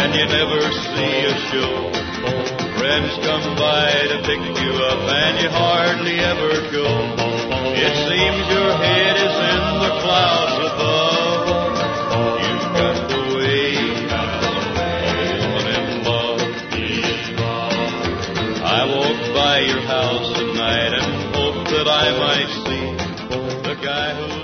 and you never see a show. Friends come by to pick you up, and you hardly ever go. It seems your head is in the clouds above. You've got the way of a woman in love. I walk by your house at night and hope that I might see the guy who